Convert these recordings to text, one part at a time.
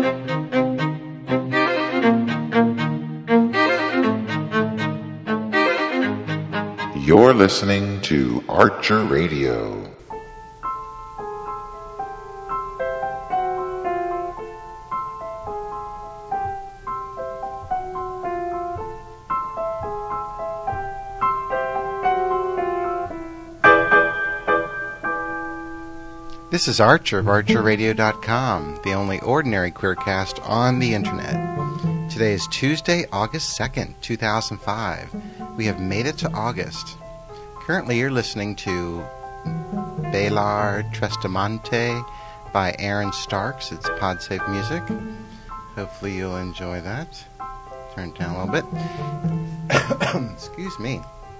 You're listening to Archer Radio. This is Archer of ArcherRadio.com, the only ordinary queercast on the internet. Today is Tuesday, August 2nd, 2005. We have made it to August. Currently you're listening to Bailar Trestamante by Aaron Starks. It's PodSafe music. Hopefully you'll enjoy that. Turn it down a little bit. Excuse me.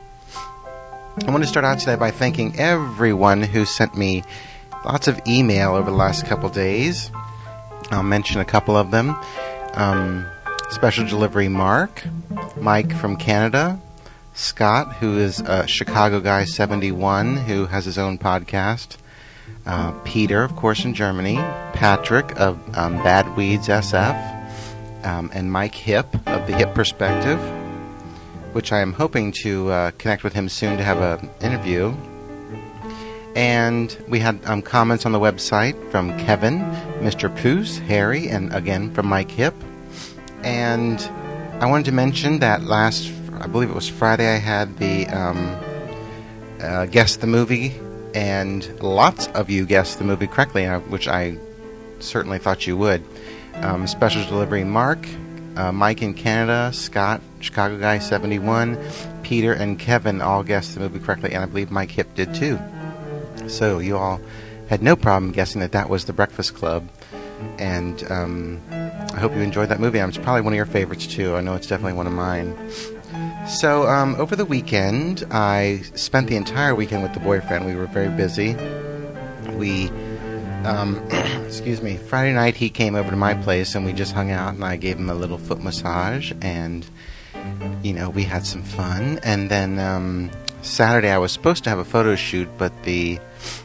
I want to start out today by thanking everyone who sent me lots of email over the last couple days. I'll mention a couple of them. Special Delivery Mark, Mike from Canada, Scott, who is Chicago Guy 71, who has his own podcast, Peter, of course, in Germany, Patrick of Bad Weeds SF, and Mike Hip of The Hip Perspective, which I am hoping to connect with him soon to have an interview. And we had comments on the website from Kevin, Mr. Poos, Harry, and again from Mike Hip. And I wanted to mention that I believe it was Friday, I had the Guess the Movie, and lots of you guessed the movie correctly, which I certainly thought you would. Special Delivery Mark, Mike in Canada, Scott, Chicago Guy 71, Peter, and Kevin all guessed the movie correctly, and I believe Mike Hip did too. So you all had no problem guessing that was The Breakfast Club, and I hope you enjoyed that movie. It's probably one of your favorites too. I know it's definitely one of mine. So over the weekend, I spent the entire weekend with the boyfriend. We were very busy. We, excuse me, Friday night he came over to my place and we just hung out, and I gave him a little foot massage, and we had some fun. And then Saturday I was supposed to have a photo shoot, but the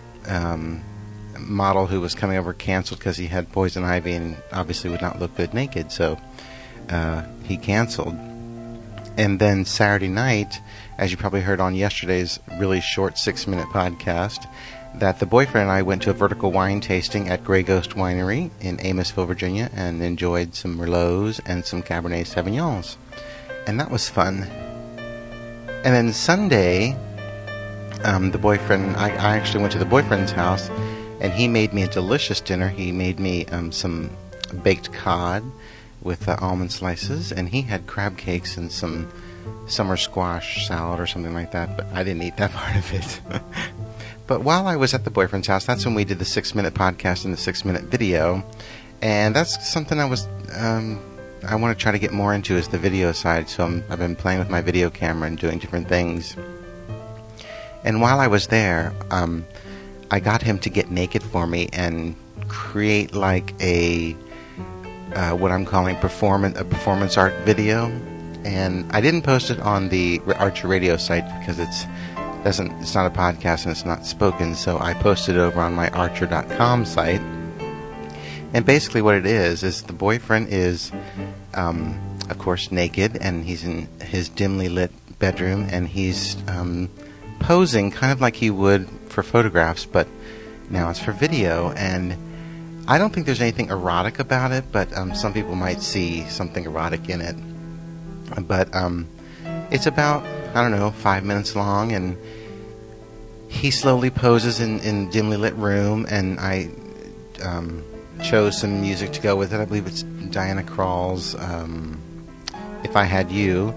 model who was coming over canceled because he had poison ivy and obviously would not look good naked, so he canceled. And then Saturday night, as you probably heard on yesterday's really short 6-minute podcast, that the boyfriend and I went to a vertical wine tasting at Grey Ghost Winery in Amosville, Virginia, and enjoyed some Merlots and some Cabernet Sauvignons. And that was fun. And then Sunday, the boyfriend, I actually went to the boyfriend's house, and he made me a delicious dinner. He made me some baked cod with almond slices, and he had crab cakes and some summer squash salad or something like that, but I didn't eat that part of it. But while I was at the boyfriend's house, that's when we did the 6-minute podcast and the 6-minute video, and that's something I want to try to get more into, is the video side. So I've been playing with my video camera and doing different things. And while I was there, I got him to get naked for me and create like a what I'm calling a performance art video. And I didn't post it on the Archer Radio site because it's not a podcast and it's not spoken. So I posted it over on my Archer.com site. And basically what it is the boyfriend is, of course, naked, and he's in his dimly lit bedroom, and he's posing kind of like he would for photographs, but now it's for video. And I don't think there's anything erotic about it, but some people might see something erotic in it. But it's about, 5 minutes long, and he slowly poses in dimly lit room, and I chose some music to go with it. I believe it's Diana Krall's If I Had You.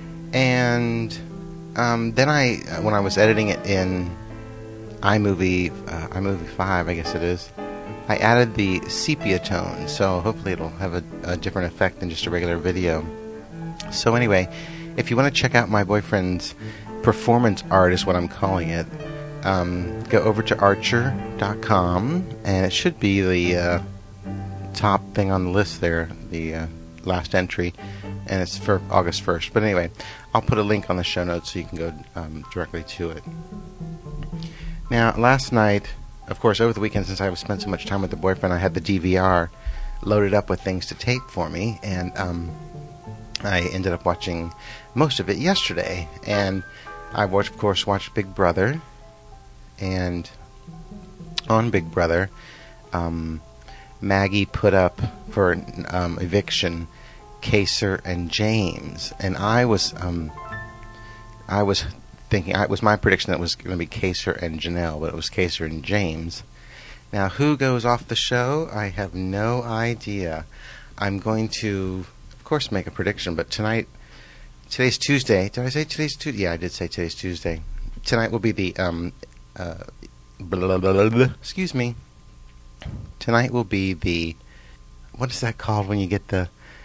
And then when I was editing it in iMovie 5, I guess it is, I added the sepia tone, so hopefully it'll have a different effect than just a regular video. So anyway, if you want to check out my boyfriend's performance art, is what I'm calling it, go over to Archer.com, and it should be the top thing on the list there, the last entry, and it's for August 1st. But anyway, I'll put a link on the show notes so you can go directly to it. Now, last night, of course, over the weekend, since I spent so much time with the boyfriend, I had the DVR loaded up with things to tape for me, and I ended up watching most of it yesterday. And I, of course, watched Big Brother, and on Big Brother, Maggie put up for eviction Kaser and James, and I was thinking, it was my prediction that it was going to be Kaser and Janelle, but it was Kaser and James. Now, who goes off the show? I have no idea. I'm going to, of course, make a prediction, but today's Tuesday. Did I say today's Tuesday? Yeah, I did say today's Tuesday. Tonight will be the, excuse me. Tonight will be the, what is that called when you get the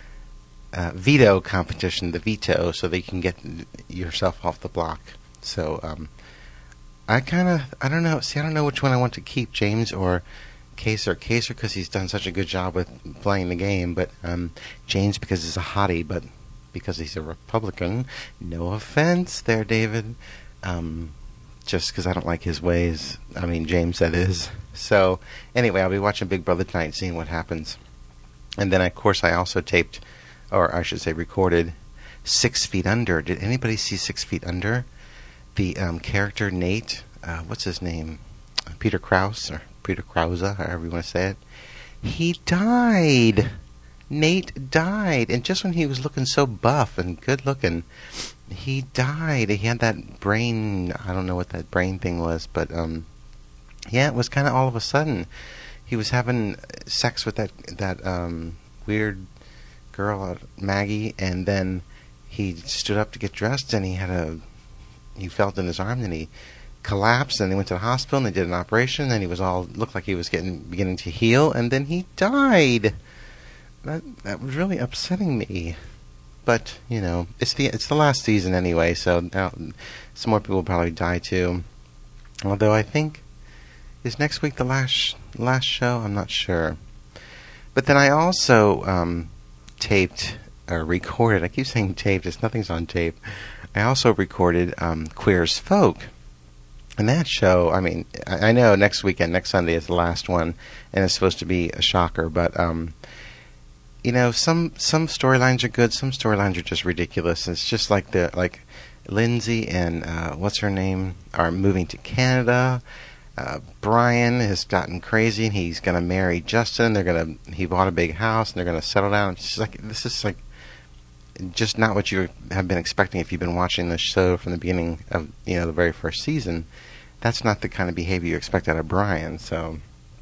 veto competition, the veto, so that you can get yourself off the block. So, I don't know. See, I don't know which one I want to keep, James or Kaser. Kaser because he's done such a good job with playing the game, but James because he's a hottie, but because he's a Republican. No offense there, David. Just because I don't like his ways. I mean, James, that is. So, anyway, I'll be watching Big Brother tonight, seeing what happens. And then, of course, I also taped, or I should say recorded, 6 Feet Under. Did anybody see 6 Feet Under? The character Nate, what's his name? Peter Krause, or Peter Krause, however you want to say it. He died. Nate died. And just when he was looking so buff and good looking, he died. He had that brain, I don't know what that brain thing was, but yeah, it was kind of all of a sudden. He was having sex with that weird girl, Maggie, and then he stood up to get dressed, and he felt in his arm, and he collapsed, and they went to the hospital, and they did an operation, and he was looked like he was beginning to heal, and then he died. That was really upsetting me. But, you know, it's the last season anyway, so now some more people will probably die too. Although I think, is next week the last show? I'm not sure. But then I also taped, or recorded, I keep saying taped, nothing's on tape. I also recorded Queer as Folk. And that show, I mean, I know next Sunday is the last one, and it's supposed to be a shocker, but, you know, some storylines are good, some storylines are just ridiculous. It's just like Lindsay and, what's her name, are moving to Canada. Brian has gotten crazy, and he's going to marry Justin. He bought a big house, and they're going to settle down. It's just like, this is like, just not what you have been expecting if you've been watching the show from the beginning of, you know, the very first season. That's not the kind of behavior you expect out of Brian. So,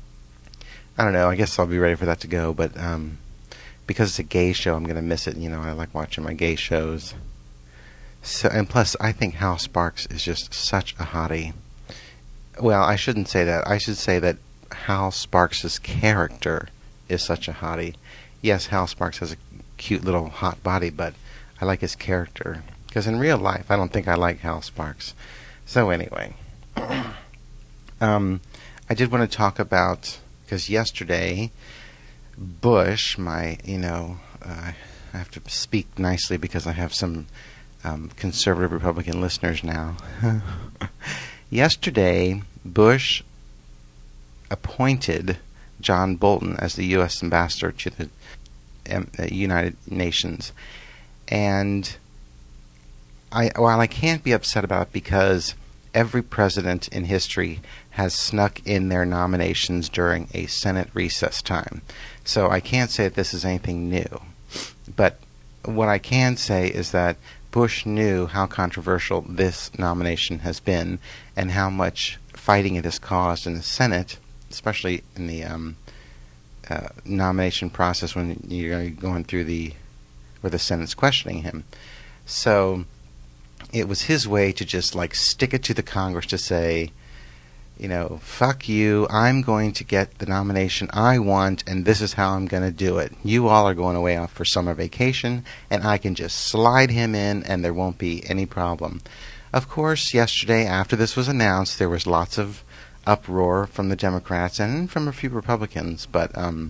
I don't know. I guess I'll be ready for that to go. But because it's a gay show, I'm going to miss it. You know, I like watching my gay shows. So, and plus, I think Hal Sparks is just such a hottie. Well, I shouldn't say that. I should say that Hal Sparks' character is such a hottie. Yes, Hal Sparks has a cute little hot body, but I like his character. Because in real life, I don't think I like Hal Sparks. So anyway, I did want to talk about, because yesterday, Bush, I have to speak nicely because I have some conservative Republican listeners now. Yesterday, Bush appointed John Bolton as the U.S. ambassador to the United Nations. And while I can't be upset about it because every president in history has snuck in their nominations during a Senate recess time, so I can't say that this is anything new. But what I can say is that Bush knew how controversial this nomination has been and how much fighting it has caused in the Senate, especially in the nomination process when you're going through where the Senate's questioning him. So it was his way to just like stick it to the Congress to say, you know, fuck you, I'm going to get the nomination I want, and this is how I'm going to do it. You all are going away off for summer vacation, and I can just slide him in, and there won't be any problem. Of course, yesterday, after this was announced, there was lots of uproar from the Democrats and from a few Republicans, but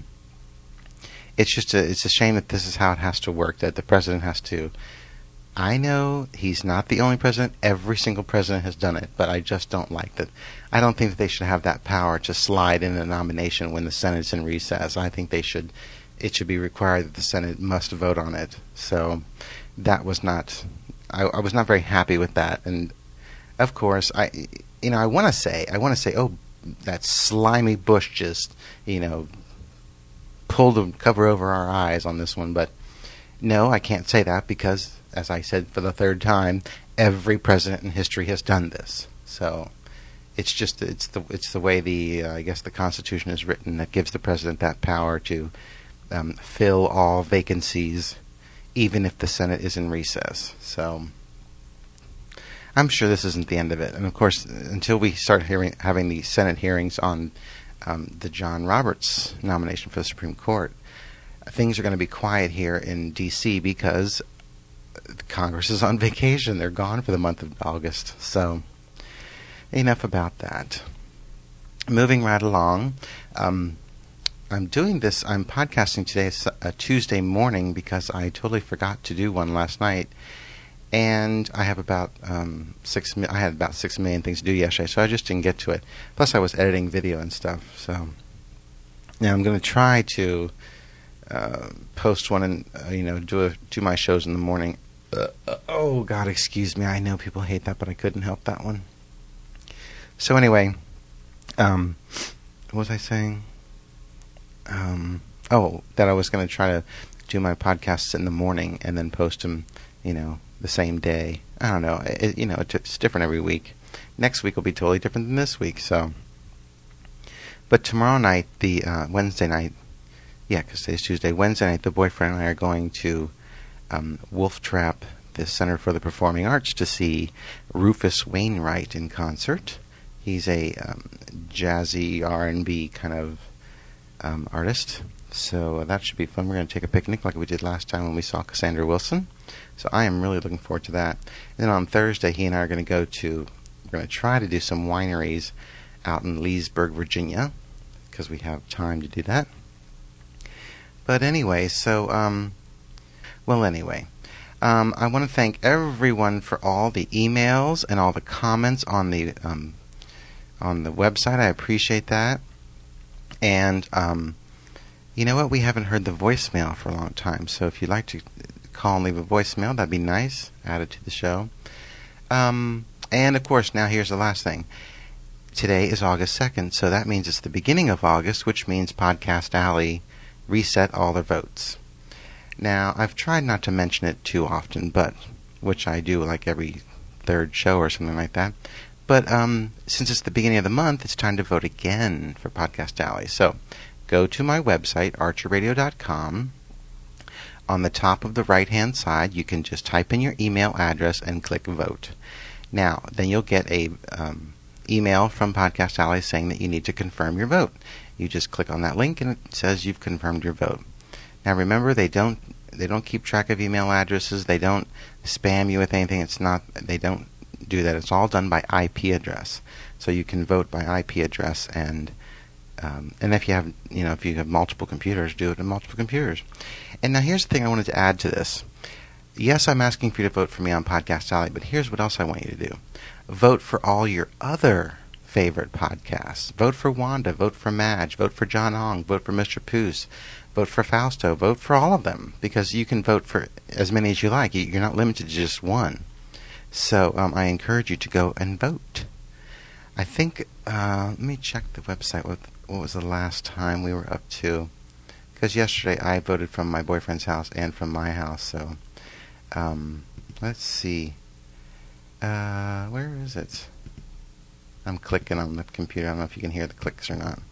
it's a shame that this is how it has to work, that the president has to. I know he's not the only president. Every single president has done it, but I just don't like that. I don't think that they should have that power to slide in a nomination when the Senate's in recess. I think they should it should be required that the Senate must vote on it. So that was not, I was not very happy with that. And of course, I want to say, oh, that slimy Bush just, pulled the cover over our eyes on this one. But no, I can't say that because, as I said for the third time, every president in history has done this. So it's the way I guess the Constitution is written that gives the president that power to fill all vacancies, even if the Senate is in recess. So I'm sure this isn't the end of it. And of course, until we start having the Senate hearings on the John Roberts nomination for the Supreme Court, things are going to be quiet here in D.C. because Congress is on vacation. They're gone for the month of August. So enough about that. Moving right along, I'm podcasting today, a Tuesday morning, because I totally forgot to do one last night. And I have about I had about 6 million things to do yesterday, so I just didn't get to it. Plus, I was editing video and stuff. So now I'm going to try to post one and do my shows in the morning. Oh God, excuse me. I know people hate that, but I couldn't help that one. So anyway, what was I saying? That I was going to try to do my podcasts in the morning and then post them, the same day. I don't know. It's different every week. Next week will be totally different than this week. So, but tomorrow night, the Wednesday night, because today's Tuesday. Wednesday night, the boyfriend and I are going to Wolf Trap, the Center for the Performing Arts, to see Rufus Wainwright in concert. He's a jazzy R&B kind of artist. So that should be fun. We're going to take a picnic like we did last time when we saw Cassandra Wilson. So I am really looking forward to that. And then on Thursday, he and I are going to try to do some wineries out in Leesburg, Virginia, because we have time to do that. But anyway, I want to thank everyone for all the emails and all the comments on the website. I appreciate that. And you know what? We haven't heard the voicemail for a long time. So if you'd like to call and leave a voicemail, that'd be nice. Add it to the show. And of course, now here's the last thing. Today is August 2nd, so that means it's the beginning of August, which means Podcast Alley reset all their votes. Now, I've tried not to mention it too often, which I do like every third show or something like that. But since it's the beginning of the month, it's time to vote again for Podcast Alley. So go to my website, archerradio.com. On the top of the right-hand side, you can just type in your email address and click vote. Now, then you'll get a email from Podcast Alley saying that you need to confirm your vote. You just click on that link and it says you've confirmed your vote. Now remember, they don't keep track of email addresses. They don't spam you with anything. They don't do that. It's all done by IP address. So you can vote by IP address, and if you have multiple computers, do it on multiple computers. And now here's the thing I wanted to add to this. Yes, I'm asking for you to vote for me on Podcast Alley, but here's what else I want you to do. Vote for all your other favorite podcasts. Vote for Wanda, vote for Madge, vote for John Ong, vote for Mr. Poos, vote for Fausto, vote for all of them, because you can vote for as many as you like. You're not limited to just one. So I encourage you to go and vote. I think, let me check the website. What was the last time we were up to? Because yesterday I voted from my boyfriend's house and from my house. So let's see. Where is it? I'm clicking on the computer. I don't know if you can hear the clicks or not.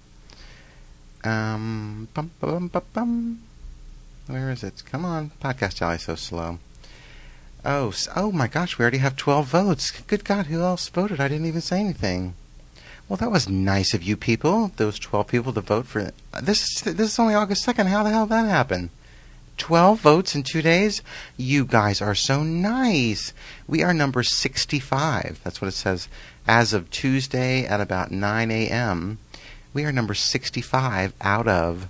Where is it? Come on. Podcast Alley, so slow. Oh my gosh, we already have 12 votes. Good God, who else voted? I didn't even say anything. Well, that was nice of you people, those 12 people to vote for. This is only August 2nd. How the hell did that happen? 12 votes in 2 days? You guys are so nice. We are number 65. That's what it says. As of Tuesday at about 9 a.m., we are number 65 out of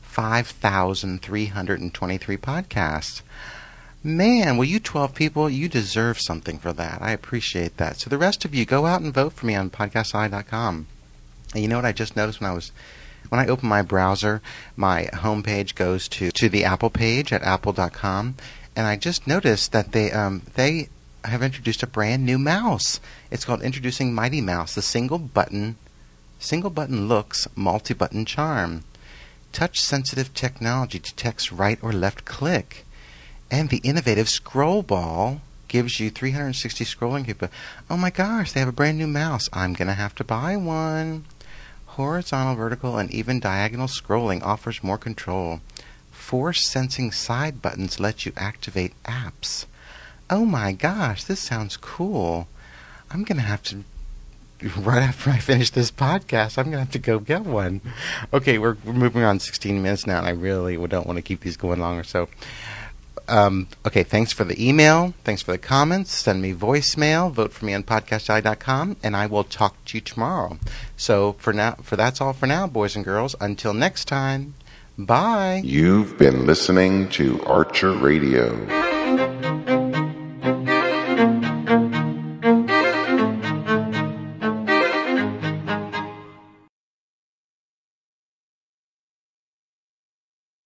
5,323 podcasts. Man, well, you 12 people, you deserve something for that. I appreciate that. So the rest of you, go out and vote for me on podcastalley.com. And you know what I just noticed when I was when I open my browser, my homepage goes to the Apple page at apple.com, and I just noticed that they have introduced a brand new mouse. It's called Introducing Mighty Mouse, the single button looks multi-button charm. Touch-sensitive technology detects right or left click. And the innovative scroll ball gives you 360 scrolling capability. Oh my gosh, they have a brand new mouse. I'm going to have to buy one. Horizontal, vertical, and even diagonal scrolling offers more control. Force-sensing side buttons let you activate apps. Oh my gosh, this sounds cool. I'm going to have to, right after I finish this podcast, I'm going to have to go get one. Okay, we're moving on 16 minutes now, and I really don't want to keep these going longer. So, okay, thanks for the email. Thanks for the comments. Send me voicemail. Vote for me on podcastalley.com, and I will talk to you tomorrow. So that's all for now, boys and girls. Until next time, bye. You've been listening to Archer Radio.